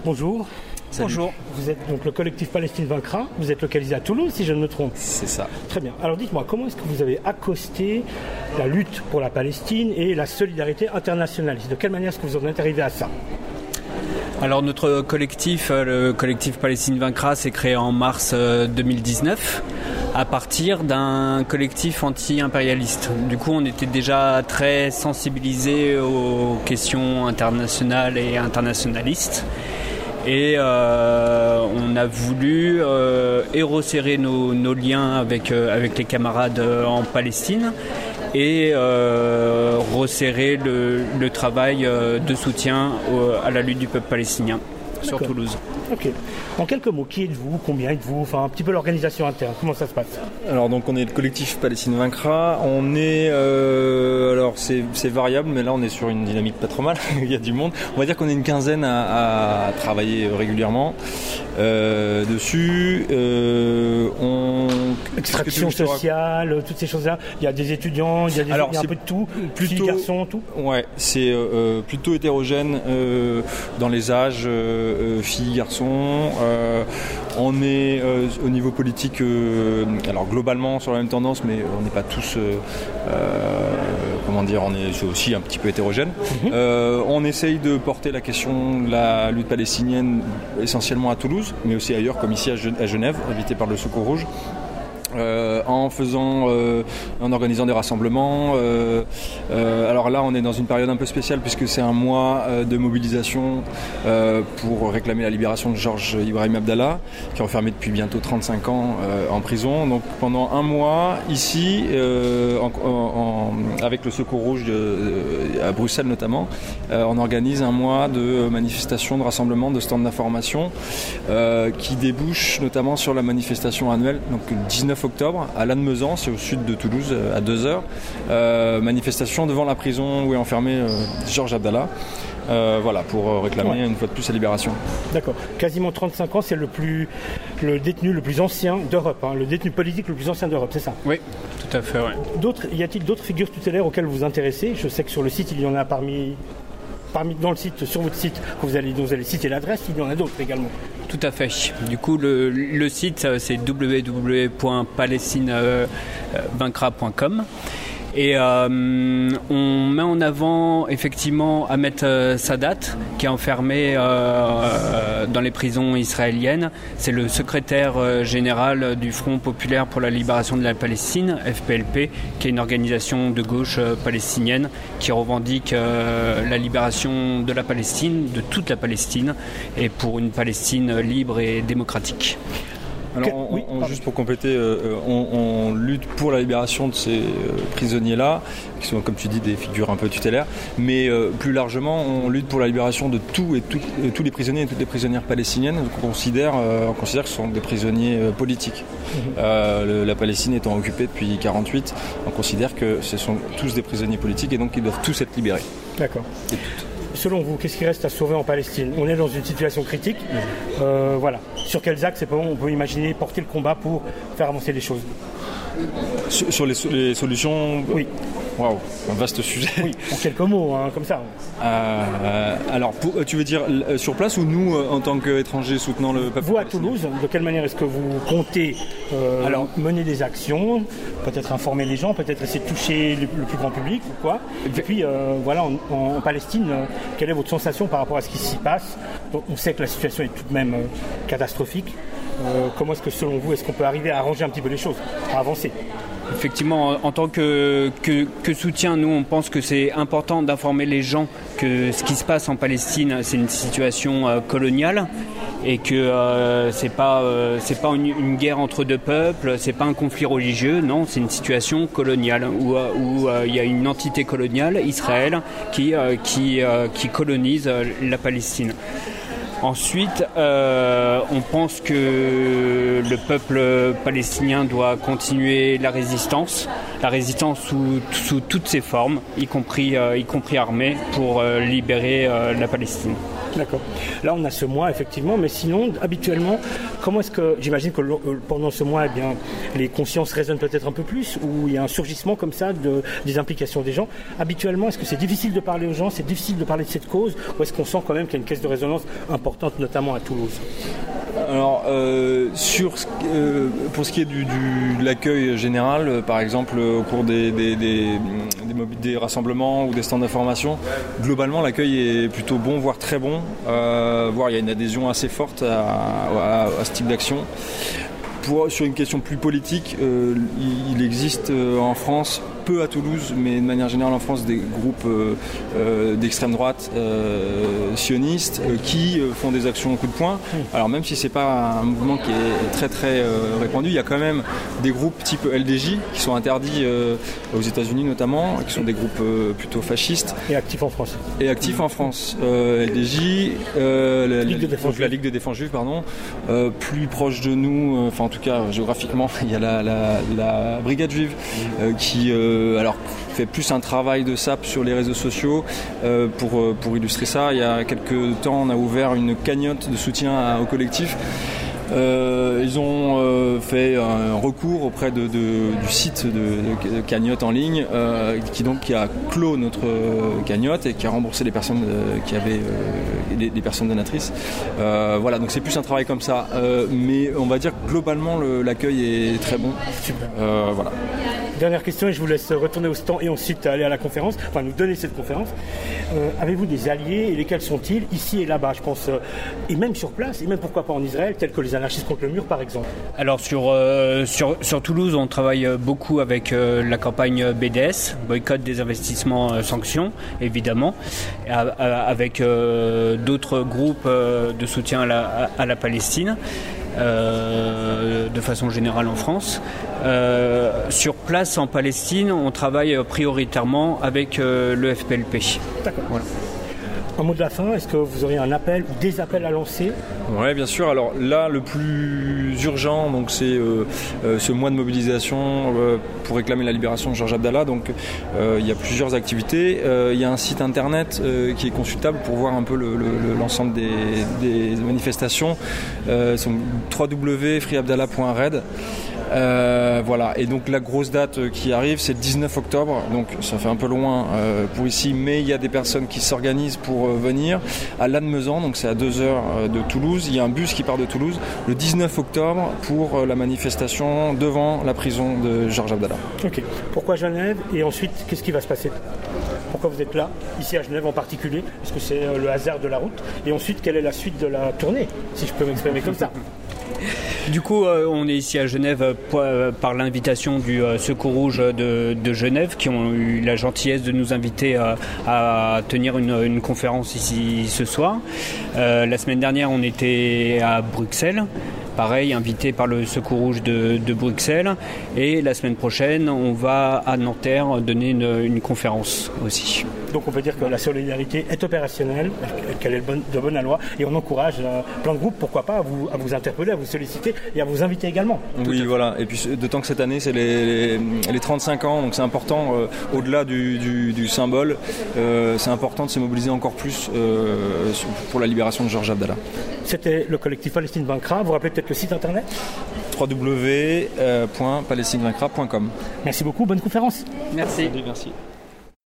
Bonjour. Salut. Bonjour. Vous êtes donc le collectif Palestine Vaincra. Vous êtes localisé à Toulouse, si je ne me trompe. C'est ça. Très bien. Alors dites-moi, comment est-ce que vous avez accosté la lutte pour la Palestine et la solidarité internationaliste? De quelle manière est-ce que vous en êtes arrivé à ça? Alors notre collectif, le collectif Palestine Vaincra, s'est créé en mars 2019 à partir d'un collectif anti-impérialiste. Du coup, on était déjà très sensibilisés aux questions internationales et internationalistes. Et on a voulu resserrer nos liens avec les camarades en Palestine et resserrer le travail de soutien à la lutte du peuple palestinien sur Toulouse. Ok. En quelques mots, qui êtes-vous? Combien êtes-vous? Enfin, un petit peu l'organisation interne. Comment ça se passe? Alors donc on est le collectif Palestine Vaincra. On est alors c'est variable, mais là on est sur une dynamique pas trop mal. Il y a du monde. On va dire qu'on est une quinzaine à travailler régulièrement dessus. Extraction sociale, toutes ces choses-là. Il y a des étudiants, il y a un peu de tout. Filles, garçons, tout. Ouais, c'est plutôt hétérogène dans les âges, filles, garçons. On est au niveau politique, alors globalement sur la même tendance, mais on n'est pas tous, on est aussi un petit peu hétérogène. On essaye de porter la question de la lutte palestinienne essentiellement à Toulouse, mais aussi ailleurs, comme ici à Genève, invité par le Secours Rouge. En organisant des rassemblements. Alors là, on est dans une période un peu spéciale puisque c'est un mois de mobilisation pour réclamer la libération de Georges Ibrahim Abdallah, qui est enfermé depuis bientôt 35 ans en prison. Donc pendant un mois, ici, avec le Secours Rouge à Bruxelles notamment, on organise un mois de manifestations, de rassemblements, de stands d'information qui débouchent notamment sur la manifestation annuelle, donc le 19 octobre à Lannemezan, c'est au sud de Toulouse, à 2h. Manifestation devant la prison où est enfermé Georges Abdallah. Pour réclamer une fois de plus sa libération. D'accord. Quasiment 35 ans, c'est le détenu le plus ancien d'Europe, le détenu politique le plus ancien d'Europe, c'est ça? Oui, tout à fait, ouais. Y a-t-il d'autres figures tutélaires auxquelles vous vous intéressez? Je sais que sur le site, il y en a parmi dans le site, sur votre site, dont vous allez citer l'adresse, il y en a d'autres également. Tout à fait. Du coup, le site, c'est www.palestinevaincra.com. Et on met en avant effectivement Ahmed Sadat, qui est enfermé dans les prisons israéliennes. C'est le secrétaire général du Front populaire pour la libération de la Palestine, FPLP, qui est une organisation de gauche palestinienne qui revendique la libération de la Palestine, de toute la Palestine, et pour une Palestine libre et démocratique. Alors, juste pour compléter, on lutte pour la libération de ces prisonniers-là, qui sont, comme tu dis, des figures un peu tutélaires, mais plus largement, on lutte pour la libération de tous les prisonniers et toutes les prisonnières palestiniennes. Donc on considère que ce sont des prisonniers politiques. La Palestine étant occupée depuis 1948, on considère que ce sont tous des prisonniers politiques et donc ils doivent tous être libérés. D'accord. Selon vous, qu'est-ce qui reste à sauver en Palestine? On est dans une situation critique. Sur quels axes on peut imaginer porter le combat pour faire avancer les choses? Sur les solutions? Oui. Waouh, un vaste sujet. Oui, en quelques mots, comme ça. Alors, tu veux dire sur place ou nous, en tant qu'étrangers soutenant le peuple? Vous, à Toulouse, de quelle manière est-ce que vous comptez mener des actions, peut-être informer les gens, peut-être essayer de toucher le plus grand public ou quoi? Et puis, en Palestine, quelle est votre sensation par rapport à ce qui s'y passe? Donc, on sait que la situation est tout de même catastrophique. Comment est-ce que, selon vous, est-ce qu'on peut arriver à arranger un petit peu les choses, à avancer? Effectivement, en tant que soutien, nous, on pense que c'est important d'informer les gens que ce qui se passe en Palestine, c'est une situation coloniale et que c'est pas une guerre entre deux peuples, c'est pas un conflit religieux, non, c'est une situation coloniale où il y a une entité coloniale, Israël, qui colonise la Palestine. Ensuite, on pense que le peuple palestinien doit continuer la résistance sous toutes ses formes, y compris armée, pour libérer la Palestine. D'accord. Là, on a ce mois, effectivement, mais sinon, habituellement, comment est-ce que, j'imagine que pendant ce mois, eh bien, les consciences résonnent peut-être un peu plus, ou il y a un surgissement comme ça des implications des gens. Habituellement, est-ce que c'est difficile de parler aux gens, c'est difficile de parler de cette cause, ou est-ce qu'on sent quand même qu'il y a une caisse de résonance importante, notamment à Toulouse? Alors, pour ce qui est de l'accueil général, par exemple, au cours des rassemblements ou des stands d'information, globalement, l'accueil est plutôt bon, voire très bon. Voire il y a une adhésion assez forte à ce type d'action. Sur une question plus politique, il existe en France, peu à Toulouse, mais de manière générale en France, des groupes d'extrême droite sionistes qui font des actions au coup de poing. Alors même si c'est pas un mouvement qui est très très répandu, il y a quand même des groupes type LDJ qui sont interdits aux États-Unis notamment, qui sont des groupes plutôt fascistes. Et actifs en France. LDJ, la Ligue de défense juive, plus proche de nous, en tout cas géographiquement, il y a la Brigade juive qui fait plus un travail de sape sur les réseaux sociaux. Pour illustrer ça, il y a quelques temps, on a ouvert une cagnotte de soutien au collectif. Ils ont fait un recours auprès du site de cagnotte en ligne qui a clos notre cagnotte et qui a remboursé les personnes qui avaient des personnes donatrices. Voilà, donc c'est plus un travail comme ça, mais on va dire que globalement l'accueil est très bon. Super. Voilà. Dernière question et je vous laisse retourner au stand et ensuite aller à la conférence, nous donner cette conférence. Avez-vous des alliés et lesquels sont-ils ici et là-bas, je pense, et même sur place, et même pourquoi pas en Israël, tels que les anarchistes contre le mur par exemple? Alors sur Toulouse, on travaille beaucoup avec la campagne BDS, boycott des investissements sanctions, évidemment, avec d'autres groupes de soutien à la Palestine. De façon générale en France. Sur place en Palestine, on travaille prioritairement avec le FPLP. D'accord. Voilà. Un mot de la fin, est-ce que vous auriez un appel ou des appels à lancer? Oui, bien sûr. Alors là, le plus urgent, donc, c'est ce mois de mobilisation pour réclamer la libération de Georges Abdallah. Donc il y a plusieurs activités. Il y a un site internet qui est consultable pour voir un peu l'ensemble des manifestations. C'est www.freeabdallah.red. Voilà, et donc la grosse date qui arrive, c'est le 19 octobre, donc ça fait un peu loin pour ici, mais il y a des personnes qui s'organisent pour venir à Lannemezan, donc c'est à 2 heures de Toulouse. Il y a un bus qui part de Toulouse le 19 octobre pour la manifestation devant la prison de Georges Abdallah. Ok, pourquoi Genève et ensuite qu'est-ce qui va se passer? Pourquoi vous êtes là, ici à Genève en particulier? Est-ce que c'est le hasard de la route? Et ensuite, quelle est la suite de la tournée, si je peux m'exprimer comme ça? Du coup, on est ici à Genève par l'invitation du Secours Rouge de Genève qui ont eu la gentillesse de nous inviter à tenir une conférence ici ce soir. La semaine dernière, on était à Bruxelles. Pareil, invité par le Secours Rouge de Bruxelles. Et la semaine prochaine, on va à Nanterre donner une conférence aussi. Donc on peut dire que la solidarité est opérationnelle, qu'elle est de bonne loi, et on encourage plein de groupes, pourquoi pas, à vous interpeller, à vous solliciter et à vous inviter également. Oui, voilà. Et puis d'autant que cette année, c'est les 35 ans, donc c'est important, au-delà du symbole, c'est important de se mobiliser encore plus pour la libération de Georges Abdallah. C'était le collectif Palestine Vaincra. Vous rappelez peut-être le site internet? www.palestinevaincra.com. Merci beaucoup, bonne conférence. Merci. Merci.